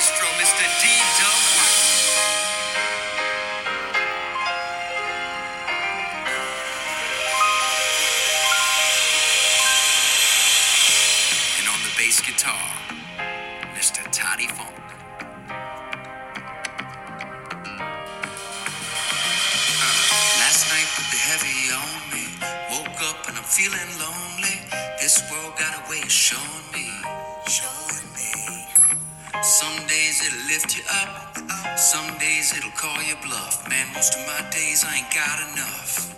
maestro, Mr. D. Dub White. And on the bass guitar, Mr. Toddy Funk. Last night put the heavy on me. Woke up and I'm feeling lonely. This world got a way of showing me. Some days it'll lift you up. Some days it'll call you bluff. Man, most of my days I ain't got enough.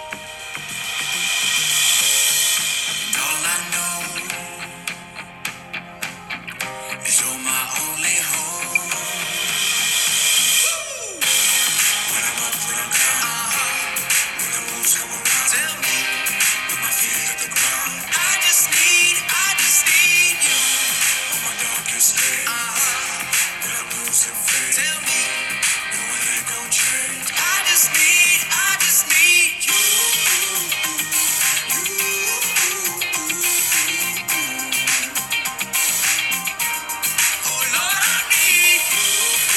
And all I know is you're my only home. When I'm up, when I'm down, when the moves come around, tell me when my feet hit the ground. I just need you on my darkest day. When I'm losing faith, tell me no one ain't gon' change. I just need you. Oh Lord, I need you.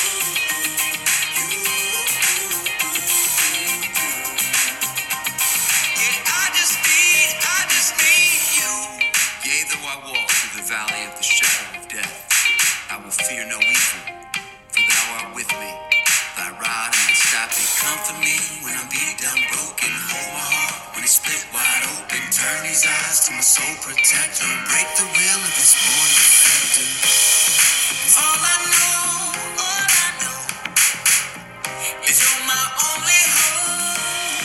Yeah, I just need you. Yea, though I walk through the valley of the shadow of death, I will fear no evil, for thou art with me. Thy rod and thy staff, they comfort me when I'm beat down, broken. Hold my heart when it's split wide open. Turn these eyes to my soul protector. Break the will of this born defector. All I know is you're my only hope.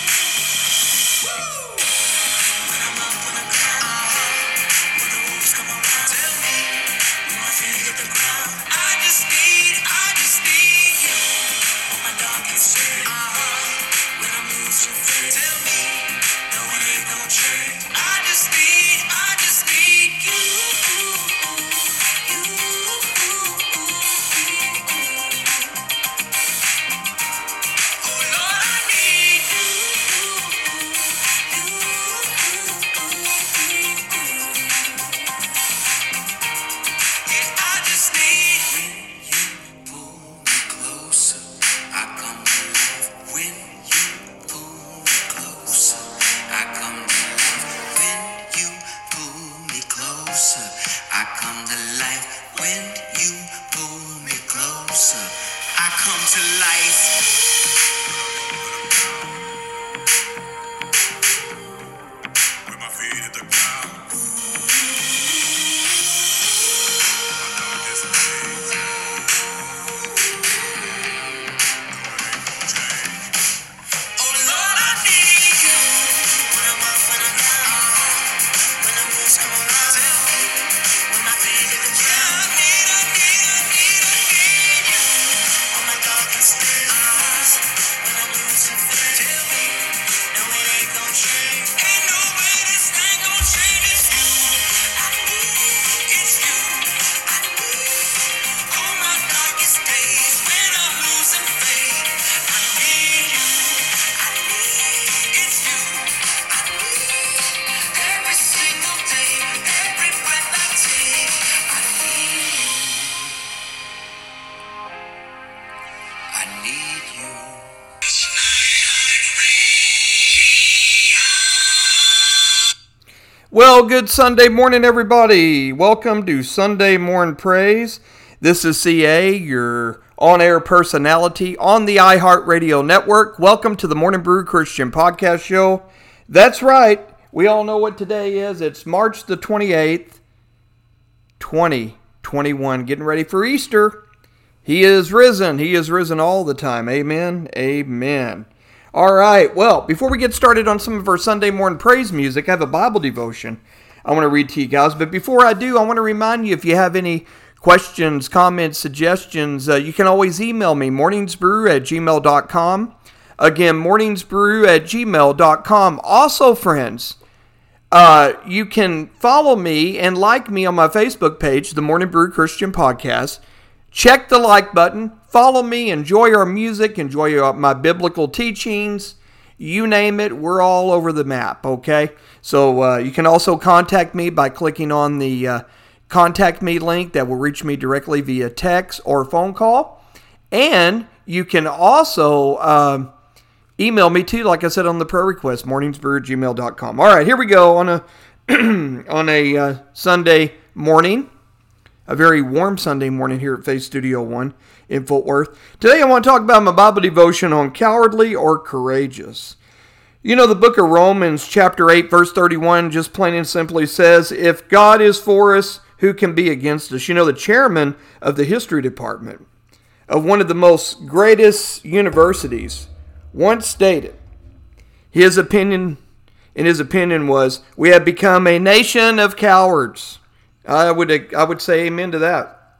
When I'm up, when I'm down, when the wolves come around, tell me when my feet hit the ground. I just need you on my darkest day. When I'm losing faith, tell me no one ain't gon' change. I just need you. Oh Lord, I need you. Yeah, I just need when you pull me closer. I come to life when you pull me closer. I come to life when you pull me closer. I come to life when you pull me closer. I come to life. When my feet hit the ground. My darkest days. Oh Lord, I need you. When I'm up, when I'm down, when the moves come around, tell me when my feet hit the ground. I need you on my darkest days. When I'm losing faith, tell me no, it ain't gon' change. Ain't no way this thing gon' change. It's you. I need it's you. I need on my darkest days when I'm losing faith. I need you. I need it's you. I need every single day, every breath I take. I need you. I need you. Well, good Sunday morning, everybody. Welcome to Sunday Morning Praise. This is CA, your on-air personality on the iHeartRadio network. Welcome to the Morning Brew Christian Podcast Show. That's right. We all know what today is. It's March the 28th, 2021. Getting ready for Easter. He is risen. He is risen all the time. Amen. Amen. All right. Well, before we get started on some of our Sunday morning praise music, I have a Bible devotion I want to read to you guys. But before I do, I want to remind you, if you have any questions, comments, suggestions, you can always email me, morningsbrew@gmail.com. Again, morningsbrew@gmail.com. Also, friends, you can follow me and like me on my Facebook page, The Morning Brew Christian Podcast. Check the like button. Follow me. Enjoy our music. Enjoy my biblical teachings. You name it, we're all over the map, okay? So you can also contact me by clicking on the contact me link that will reach me directly via text or phone call. And you can also email me too, like I said on the prayer request, morningsbrew@gmail.com. All right, here we go on a on a Sunday morning, a very warm Sunday morning here at Faith Studio One in Fort Worth. Today I want to talk about my Bible devotion on cowardly or courageous. You know, the book of Romans chapter 8 verse 31 just plain and simply says, if God is for us, who can be against us? You know, the chairman of the history department of one of the most greatest universities once stated, his opinion was, we have become a nation of cowards. I would say amen to that.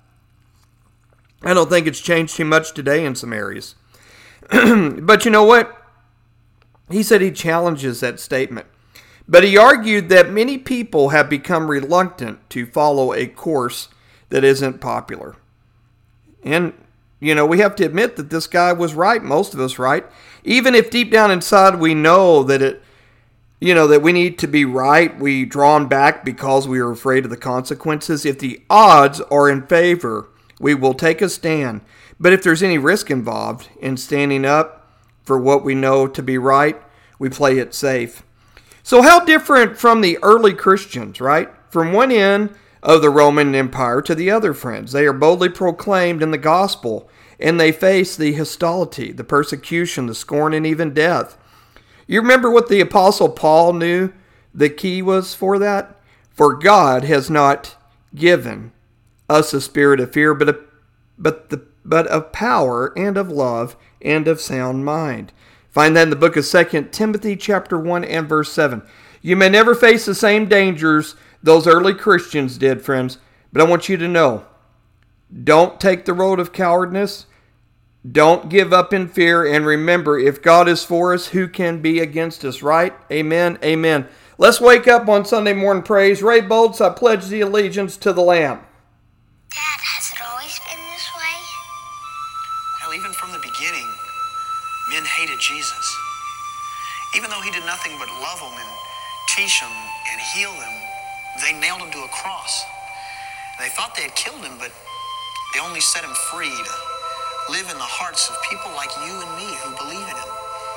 I don't think it's changed too much today in some areas. But you know what? He said he challenges that statement. But he argued that many people have become reluctant to follow a course that isn't popular. And, you know, we have to admit that this guy was right, most of us right. Even if deep down inside we know that that we need to be right, we drawn back because we are afraid of the consequences. If the odds are in favor, we will take a stand. But if there's any risk involved in standing up for what we know to be right, we play it safe. So how different from the early Christians, right? From one end of the Roman Empire to the other, friends. They are boldly proclaimed in the gospel, and they face the hostility, the persecution, the scorn, and even death. You remember what the Apostle Paul knew the key was for that? For God has not given us a spirit of fear, but of power and of love and of sound mind. Find that in the book of 2 Timothy chapter 1 and verse 7. You may never face the same dangers those early Christians did, friends, but I want you to know, don't take the road of cowardice. Don't give up in fear, and remember, if God is for us, who can be against us, right? Amen, amen. Let's wake up on Sunday morning praise. Ray Boltz, I pledge the allegiance to the Lamb. Dad, has it always been this way? Well, even from the beginning, men hated Jesus. Even though he did nothing but love them and teach them and heal them, they nailed him to a cross. They thought they had killed him, but they only set him free to live in the hearts of people like you and me who believe in him.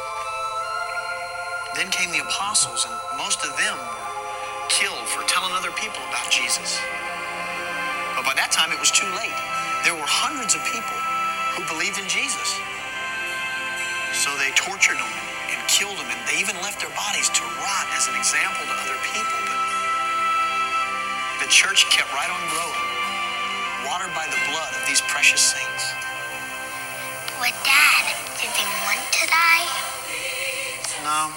Then came the apostles, and most of them were killed for telling other people about Jesus. But by that time, it was too late. There were hundreds of people who believed in Jesus. So they tortured them and killed them, and they even left their bodies to rot as an example to other people. But the church kept right on growing, watered by the blood of these precious saints. But Dad, did they want to die? No.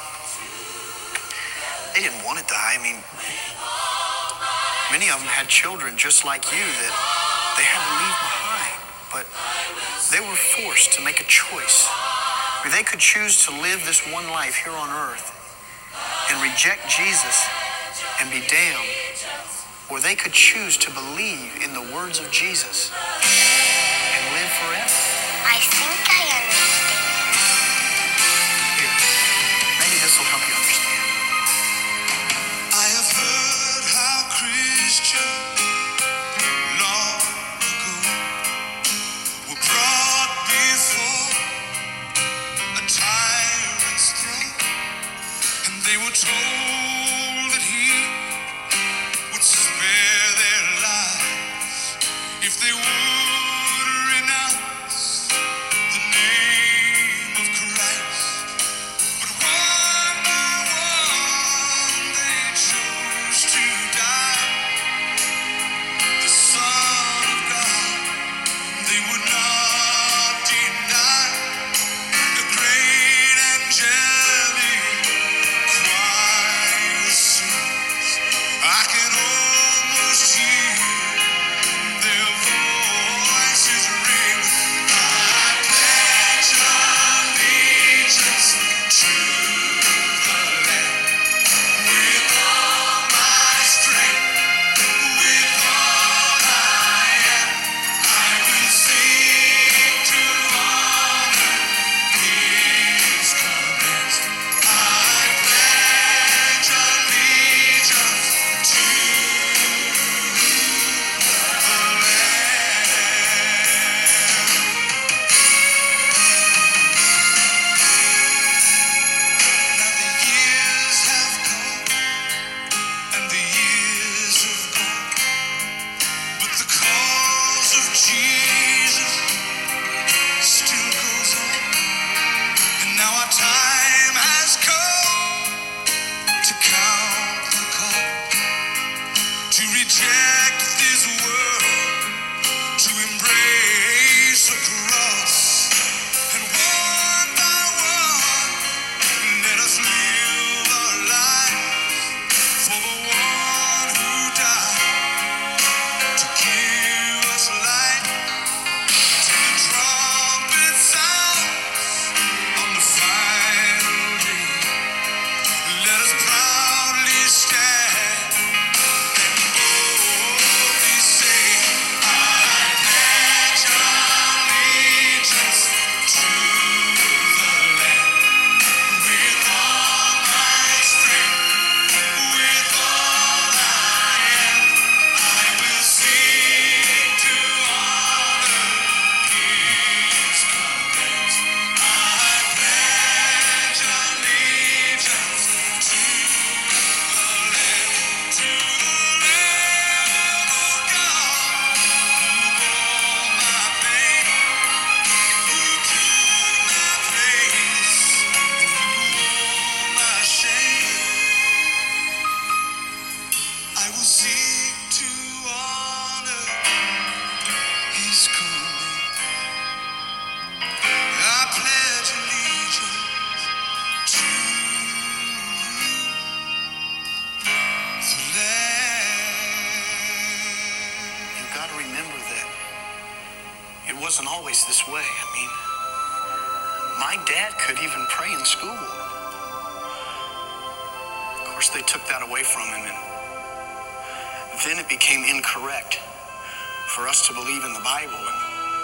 They didn't want to die. I mean, many of them had children just like you that they had to leave behind. But they were forced to make a choice. They could choose to live this one life here on earth and reject Jesus and be damned. Or they could choose to believe in the words of Jesus and live forever. I think I understand. Here, maybe this will help you understand. I have heard how Christians long ago were brought before a tyrant's throne, and they were told that he would spare their lives if they would renounce the name of Christ. But one by one they chose to die. The Son of God they would not deny. The great angelic choir us live our life for the one who died to give us light till the trumpet sounds on the final day. Let us proudly stand and boldly say, I pledge allegiance to the Lamb. With all my strength, with all I am, I will seek to honor His commands. I pledge allegiance to the Lamb of God, who bore my pain, who took my place, who wore my shame. I will seek to honor His coming. I pledge allegiance to the Lamb. You've got to remember that it wasn't always this way. I mean, my dad could even pray in school. Of course, they took that away from him, and then it became incorrect for us to believe in the Bible. And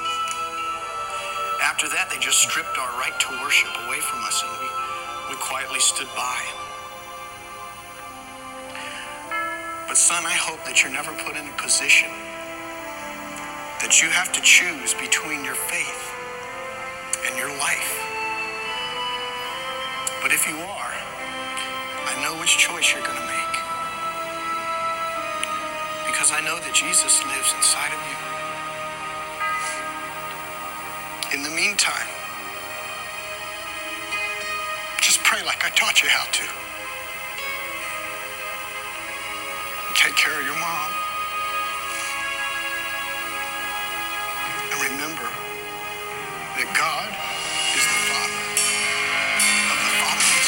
after that, they just stripped our right to worship away from us, and we quietly stood by. But son, I hope that you're never put in a position that you have to choose between your faith and your life. But if you are, I know which choice you're going to make. Because I know that Jesus lives inside of you. In the meantime, just pray like I taught you how to. Take care of your mom. And remember that God is the Father of the fatherless.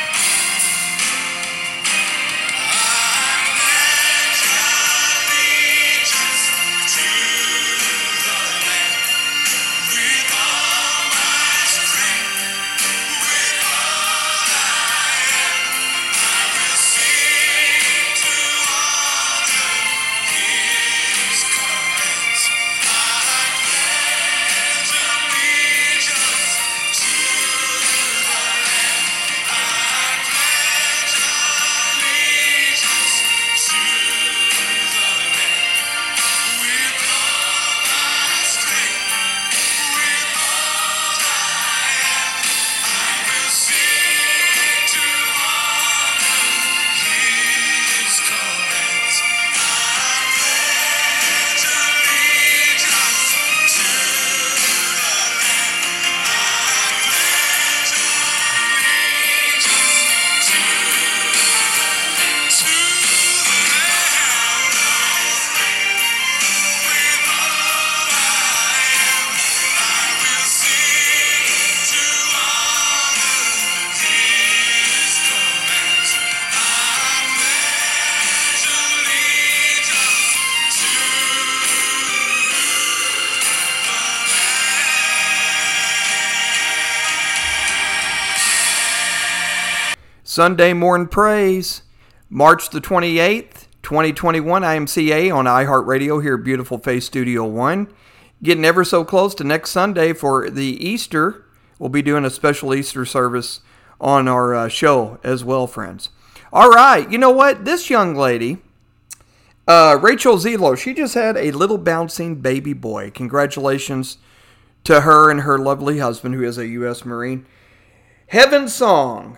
Sunday Morning Praise, March the 28th, 2021, IMCA on iHeartRadio here at Beautiful Face Studio 1. Getting ever so close to next Sunday for the Easter. We'll be doing a special Easter service on our show as well, friends. All right, you know what? This young lady, Rachel Zelo, she just had a little bouncing baby boy. Congratulations to her and her lovely husband, who is a U.S. Marine. Heaven Song.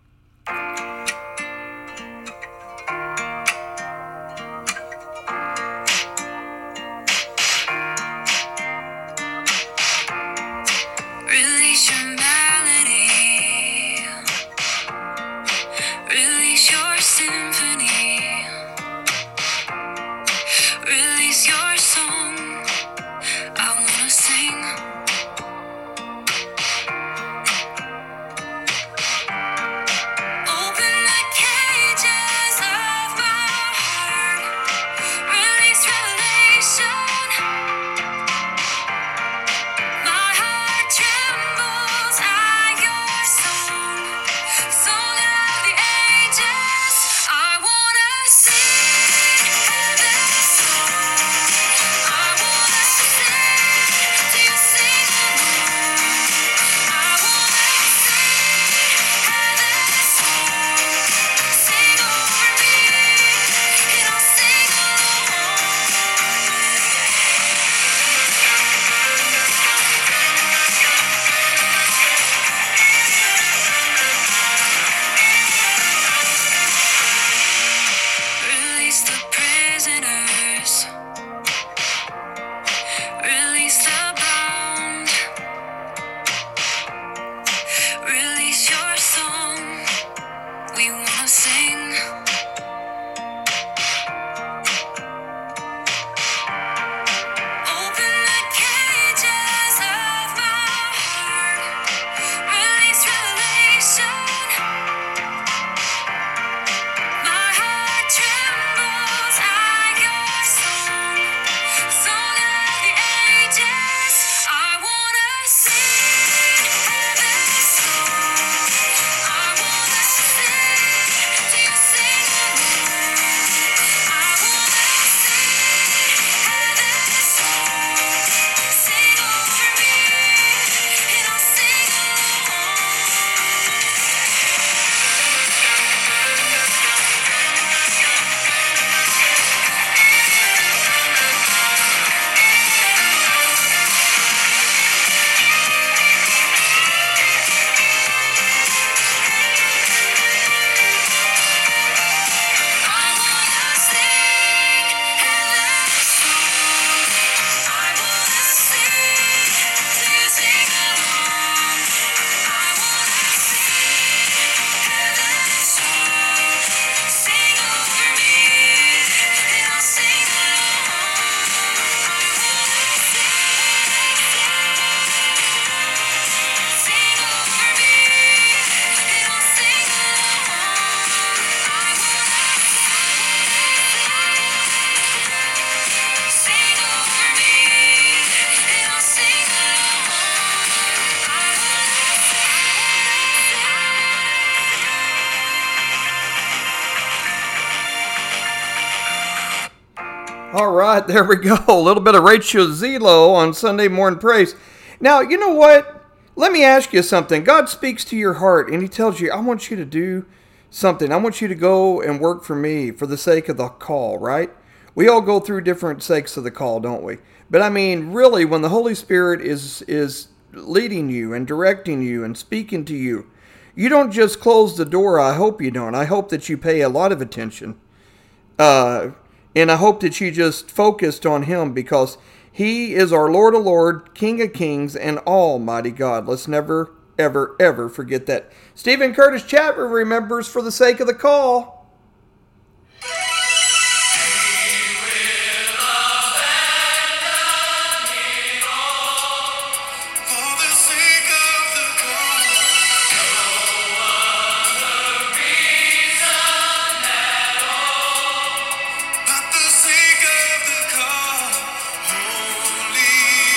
Release your melody, release your symphony, release your song. I wanna sing. sing. Open the cages of my heart. Release revelation. My heart trembles at your song. Song of the ages. I wanna sing heaven's song. I wanna sing till you sing along. I wanna sing heaven's song. Sing over me, and I'll sing along. I wanna sing heaven's song. I wanna sing till you sing along. I wanna sing heaven's song. Sing over me, and I'll sing along. I wanna sing over me, and I'll sing along. I sing over me, and I'll sing All right, there we go. A little bit of Rachel Zelo on Sunday Morning Praise. Now, you know what? Let me ask you something. God speaks to your heart and He tells you, I want you to do something. I want you to go and work for me for the sake of the call, right? We all go through different sakes of the call, don't we? But I mean, really, when the Holy Spirit is leading you and directing you and speaking to you, you don't just close the door. I hope you don't. I hope that you pay a lot of attention. And I hope that you just focused on Him because He is our Lord of Lords, King of Kings, and Almighty God. Let's never, ever, ever forget that. Stephen Curtis Chapman remembers for the sake of the call. For the sake of the call, but the sake of the call, wholly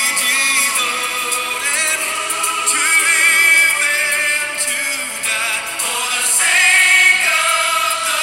devoted to live and to die. For the sake of the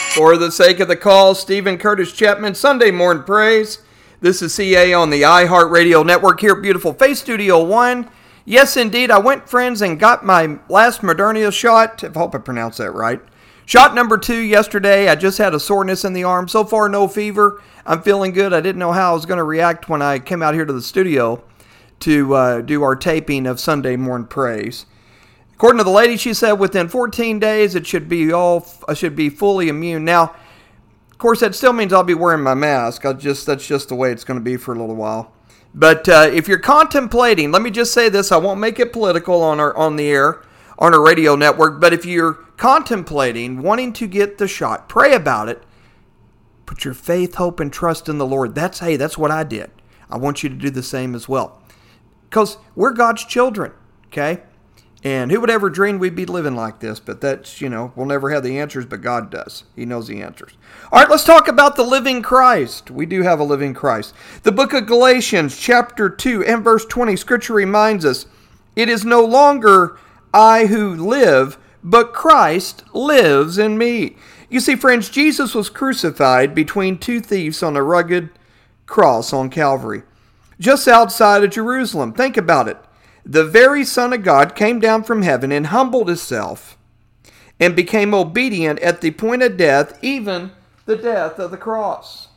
For the sake of the call, Stephen Curtis Chapman, Sunday Morning Praise. This is CA on the iHeartRadio Network here at beautiful Faith Studio 1. Yes, indeed, I went, friends, and got my last Moderna shot. I hope I pronounced that right. Shot number 2 yesterday. I just had a soreness in the arm. So far, no fever. I'm feeling good. I didn't know how I was going to react when I came out here to the studio to do our taping of Sunday Morning Praise. According to the lady, she said within 14 days I should be fully immune. Now, of course, that still means I'll be wearing my mask. That's just the way it's going to be for a little while. But if you're contemplating, let me just say this: I won't make it political on the air on our radio network. But if you're contemplating wanting to get the shot, pray about it. Put your faith, hope, and trust in the Lord. That's what I did. I want you to do the same as well, because we're God's children. Okay. And who would ever dream we'd be living like this? But that's, we'll never have the answers, but God does. He knows the answers. All right, let's talk about the living Christ. We do have a living Christ. The book of Galatians, chapter 2 and verse 20, Scripture reminds us, it is no longer I who live, but Christ lives in me. You see, friends, Jesus was crucified between 2 thieves on a rugged cross on Calvary, just outside of Jerusalem. Think about it. The very Son of God came down from heaven and humbled himself and became obedient at the point of death, even the death of the cross.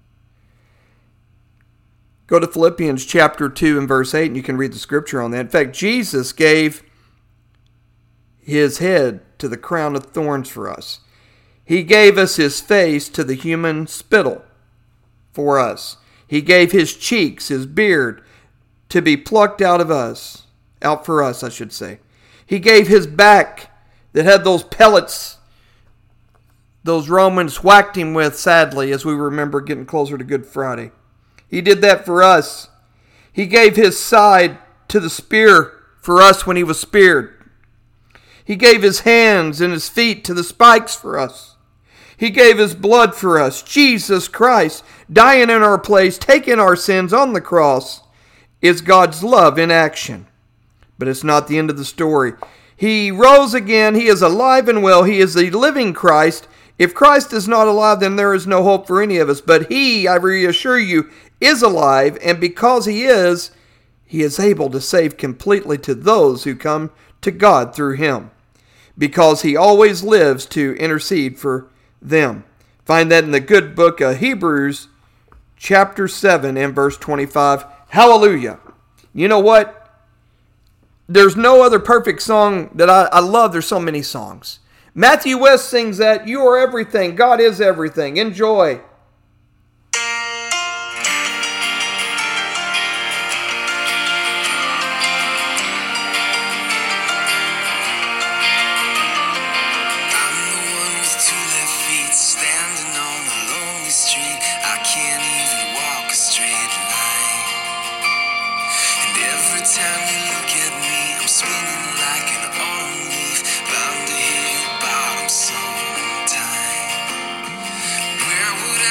Go to Philippians chapter 2 and verse 8 and you can read the scripture on that. In fact, Jesus gave his head to the crown of thorns for us. He gave us his face to the human spittle for us. He gave his cheeks, his beard, to be plucked out for us, I should say. He gave his back that had those pellets those Romans whacked him with, sadly, as we remember getting closer to Good Friday. He did that for us. He gave his side to the spear for us when he was speared. He gave his hands and his feet to the spikes for us. He gave his blood for us. Jesus Christ, dying in our place, taking our sins on the cross, is God's love in action. But it's not the end of the story. He rose again. He is alive and well. He is the living Christ. If Christ is not alive, then there is no hope for any of us. But he, I reassure you, is alive. And because he is able to save completely to those who come to God through him. Because he always lives to intercede for them. Find that in the good book of Hebrews, chapter 7 and verse 25. Hallelujah. You know what? There's no other perfect song that I love. There's so many songs. Matthew West sings that. You are everything. God is everything. Enjoy. Where would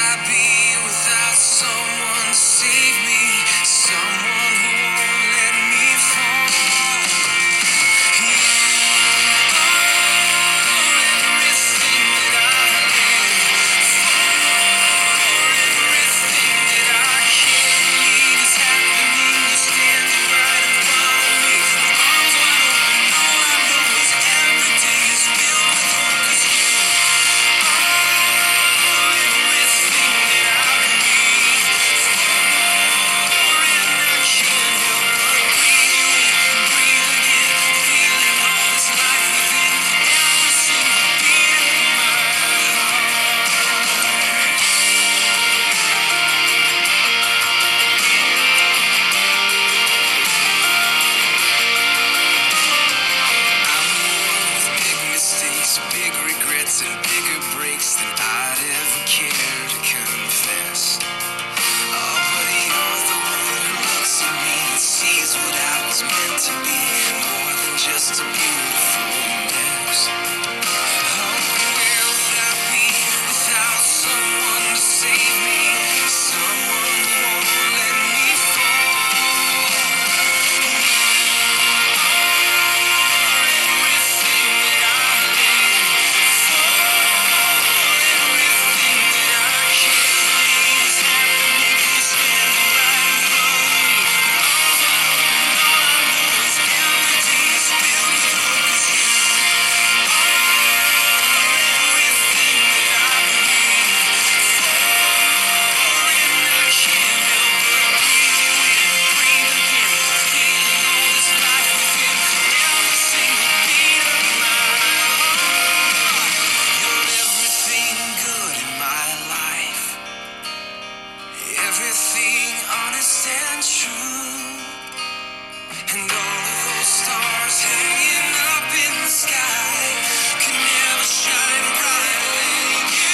true. And all of those stars hanging up in the sky could never shine brighter than you.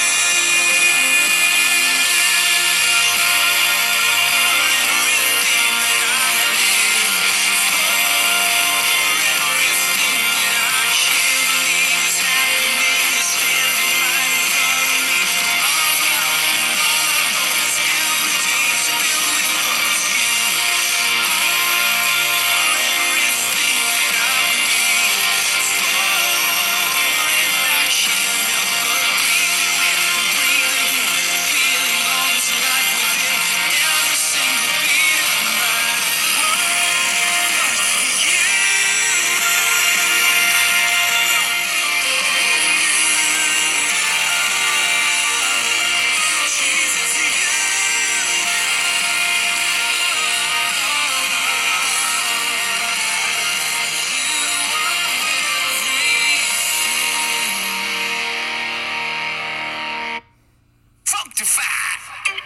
Functified.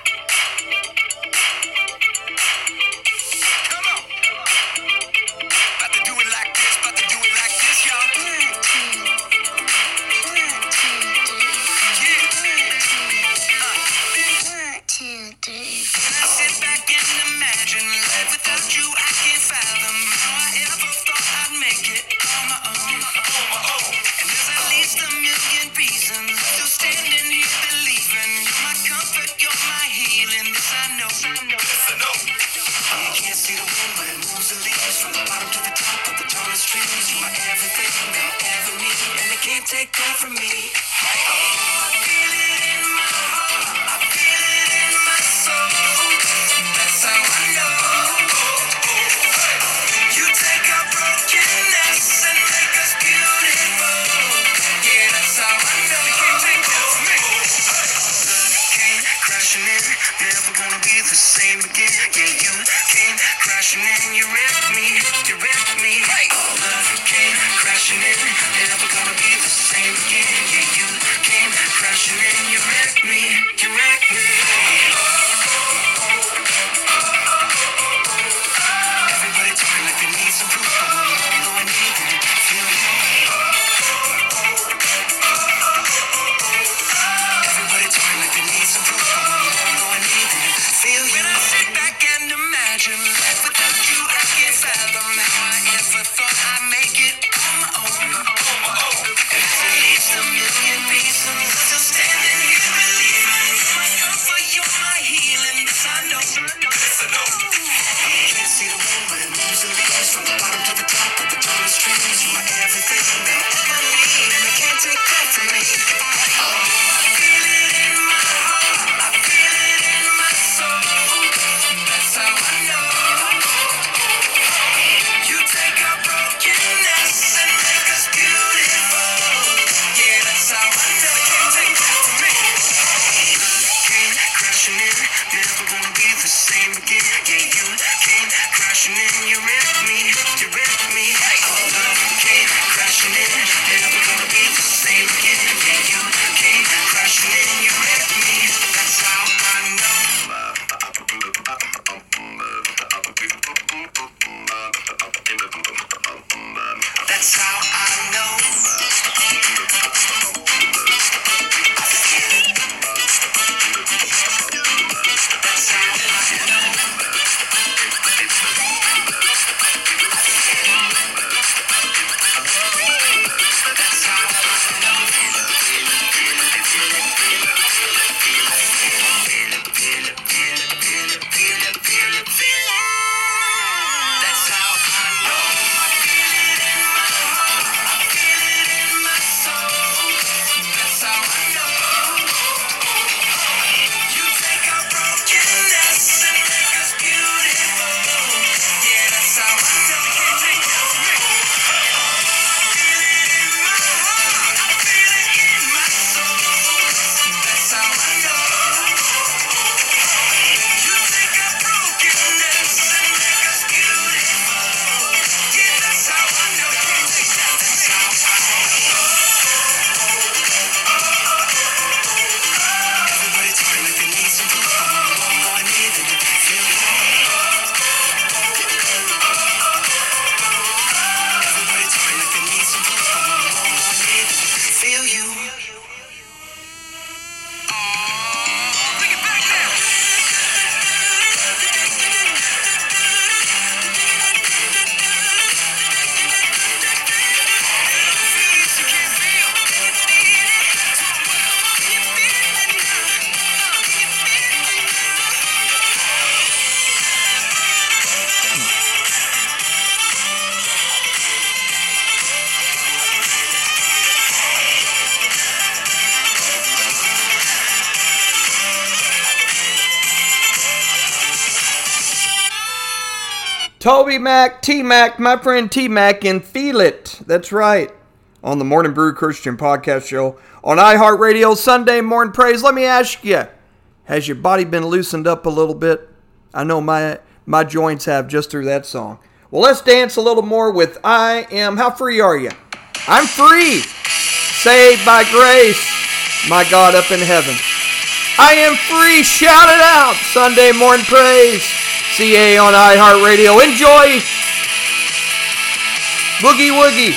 Come on. About to do it like this, y'all. When I sit back and imagine life without you, I can't fathom how I ever thought I'd make it on my own. And there's at least a million reasons still standing here believing you're my comfort, you're my healing. This I know. You can't see the wind, but it moves the leaves from the bottom to the top of the tallest trees. You are everything they'll ever need, and they can't take that from me. I feel it in my heart, I feel it in my soul. That's how I know. You take our brokenness and make us beautiful. Yeah, that's how I know. You can't take that from me. Came crashing in, never gonna be the same again. Yeah, you came crashing in, you ripped me. Love came crashing in, never gonna be the same again. Yeah, you came crashing in, you wrecked me. Everybody talking like they need some proof, but we all know I need them. Feel you. Everybody talking like they need some proof, but we all know I need them. Feel you. When I sit back and imagine life without you, I can't fathom how I ever thought I'd make it on my own. And it's at least a million Toby Mac, T-Mac, my friend T-Mac, and Feel It. That's right. On the Morning Brew Christian Podcast Show on iHeartRadio, Sunday Morning Praise. Let me ask you, has your body been loosened up a little bit? I know my joints have just through that song. Well, let's dance a little more with I Am. How free are you? I'm free. Saved by grace, my God up in heaven. I am free. Shout it out. Sunday Morning Praise. CA on iHeartRadio. Enjoy. Boogie Woogie.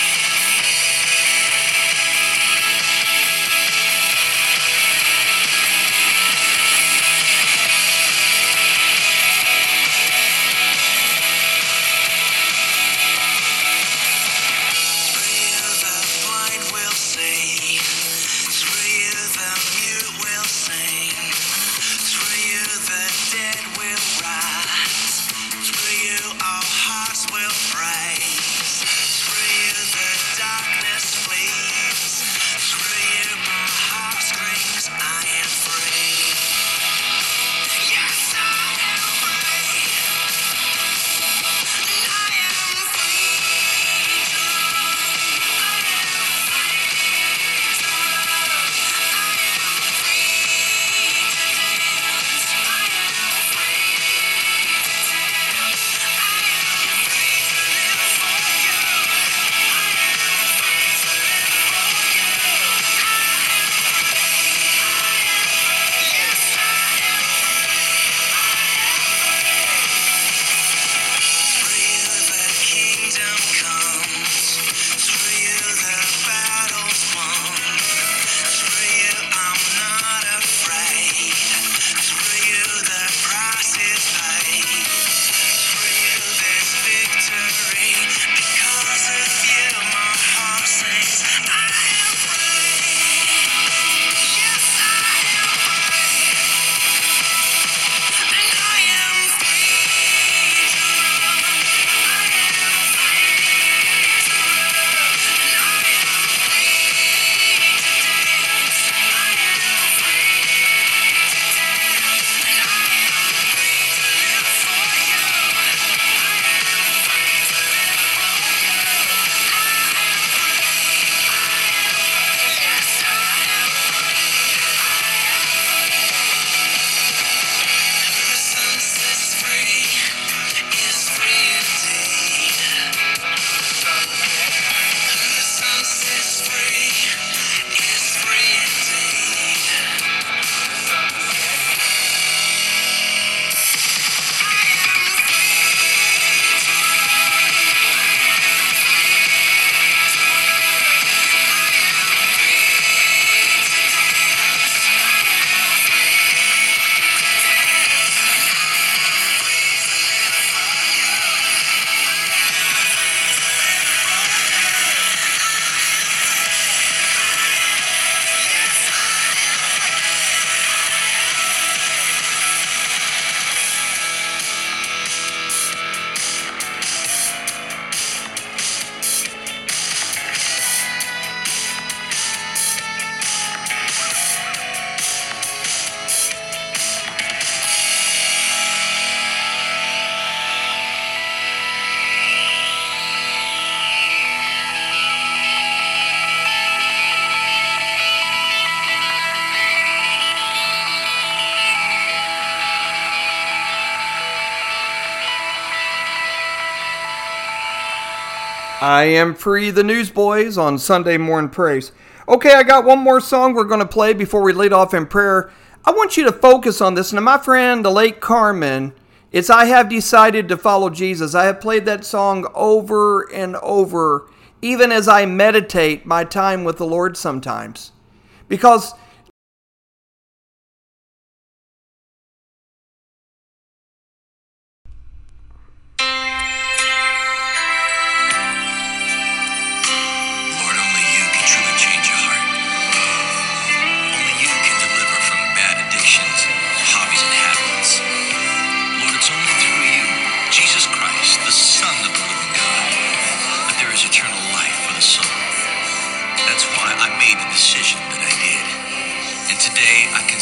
I Am Free, the Newsboys on Sunday Morning Praise. Okay, I got one more song we're going to play before we lead off in prayer. I want you to focus on this. Now, my friend, the late Carmen, it's I Have Decided to Follow Jesus. I have played that song over and over, even as I meditate my time with the Lord sometimes. Because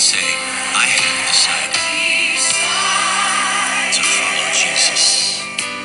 to follow Jesus.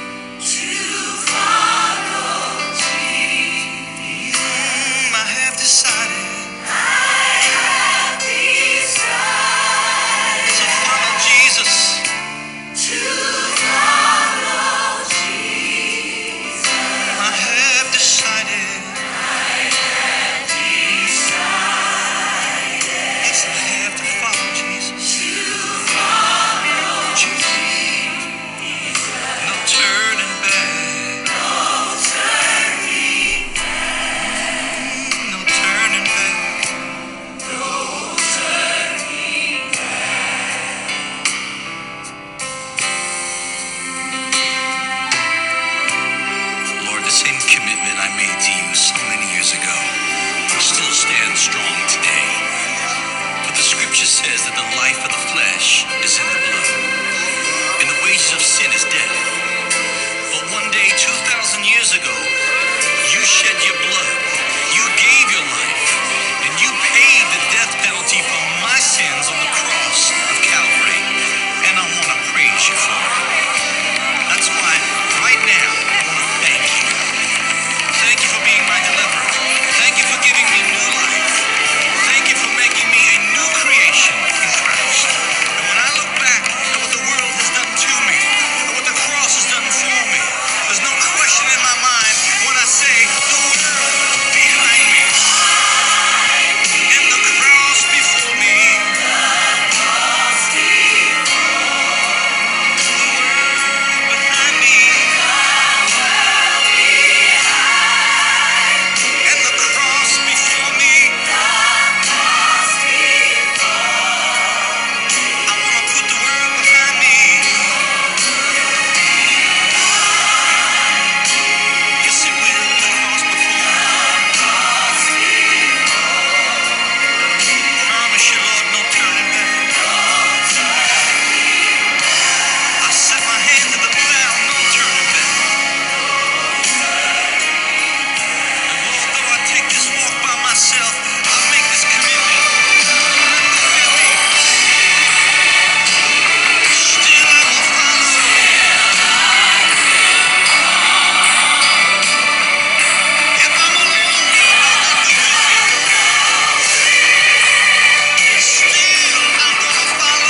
says that the life of the flesh is in the blood, and the wages of sin is death. But one day, 2,000 years ago, you shed your blood, you gave your life, and you paid the death penalty for my sins on the cross of Calvary. And I want to praise you for it. That's why, right now, I want to thank you. Thank you for being my deliverer. Thank you for giving me new life. Thank you for making me a new creation in Christ. And when I look back at what the world has done to me, and what the cross has done for me, there's no question in my mind when I say the world behind me and the cross before me. The world behind me and the cross before me. I want to put the world behind me. Yes, it will. The cross before me. Promise you, Lord, no turning back. I set my hand to the plow, no turning back. And Lord, though I take this walk by myself, I'll make this commitment. Still I will follow. If I'm alone, Lord, you with me. Still I'm gonna follow.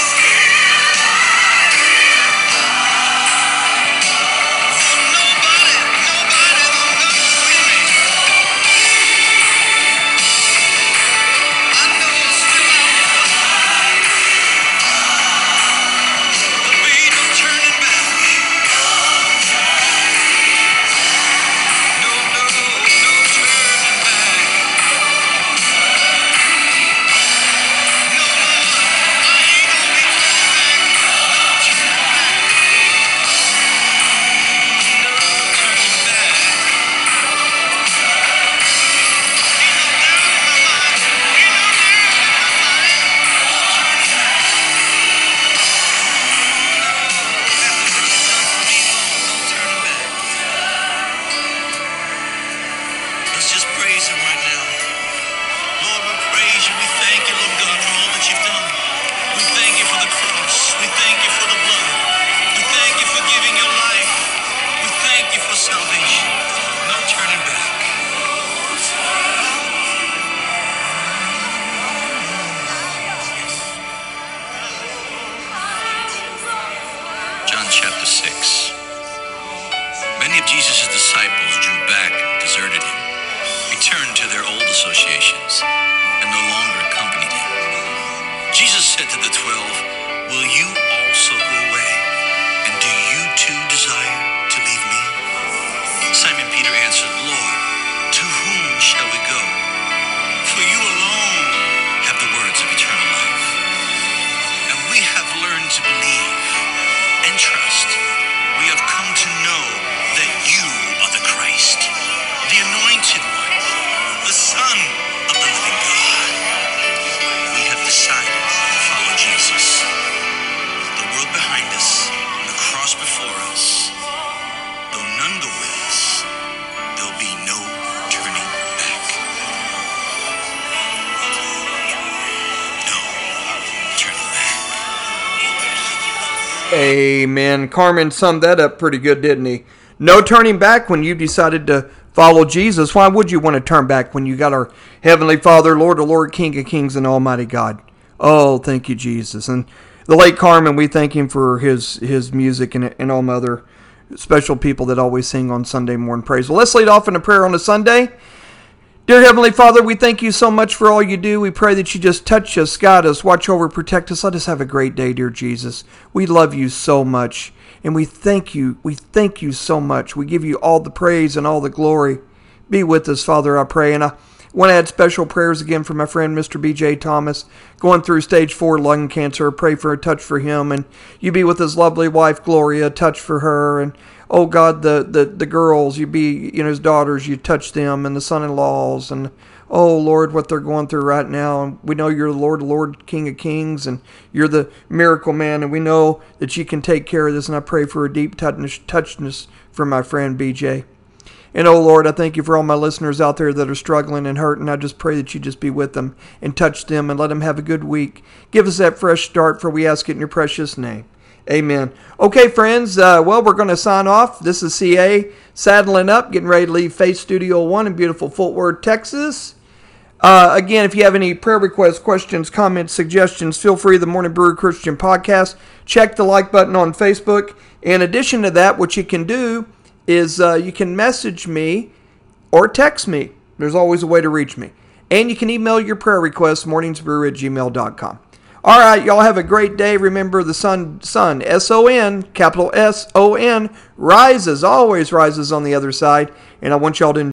For nobody will go with me. I know still I will follow. There'll be no turning back. No turning back. No, I ain't gonna be turning back. No turning back. No turning back. Ain't no doubt in my mind. Ain't no doubt in my mind. No turning back. After what you've done for me, Lord, no turning back. Let's just praise Him right now. Lord, we praise you. We thank you, Lord God, for all that you've done. We thank you for the cross. We thank you for the blood. We thank you for giving your life. We thank you for salvation. No turning back. John chapter 6. Many of Jesus' disciples drew back, deserted him, returned to their old associations, and no longer accompanied him. Jesus said to the 12, "Will you also go away? And do you too desire to leave me?" Simon Peter answered, "Lord, to whom shall we go? For you alone have the words of eternal life. And we have learned to believe and trust. We have come to know that you are the Christ, the Anointed One, the Son of the living God." We have decided to follow Jesus. The world behind us and the cross before us. Though none go with us, there'll be no turning back. No turning back. Amen. Carmen summed that up pretty good, didn't he? No turning back when you decided to follow Jesus. Why would you want to turn back when you got our Heavenly Father, Lord of Lords, King of Kings, and Almighty God? Oh, thank you, Jesus. And the late Carmen, we thank him for his music and all my other special people that always sing on Sunday morning praise. Well, let's lead off in a prayer on a Sunday. Dear Heavenly Father, we thank you so much for all you do. We pray that you just touch us, guide us, watch over, protect us. Let us have a great day, dear Jesus. We love you so much, and we thank you. We thank you so much. We give you all the praise and all the glory. Be with us, Father, I pray. And I want to add special prayers again for my friend, Mr. B.J. Thomas, going through stage 4 lung cancer. Pray for a touch for him, and you be with his lovely wife, Gloria, touch for her, and oh God, the girls, you be, his daughters, you touch them, and the son-in-laws, and oh Lord, what they're going through right now. And we know you're the Lord, King of Kings, and you're the miracle man, and we know that you can take care of this. And I pray for a deep touchness for my friend BJ. And oh Lord, I thank you for all my listeners out there that are struggling and hurting. I just pray that you just be with them and touch them and let them have a good week. Give us that fresh start, for we ask it in your precious name. Amen. Okay, friends, well, we're going to sign off. This is CA saddling up, getting ready to leave Faith Studio 1 in beautiful Fort Worth, Texas. Again, if you have any prayer requests, questions, comments, suggestions, feel free to the Morning Brew Christian Podcast. Check the like button on Facebook. In addition to that, what you can do is you can message me or text me. There's always a way to reach me. And you can email your prayer requests, morningsbrew@gmail.com. All right, y'all have a great day. Remember, the sun, S-O-N, capital S-O-N, rises, always rises on the other side. And I want y'all to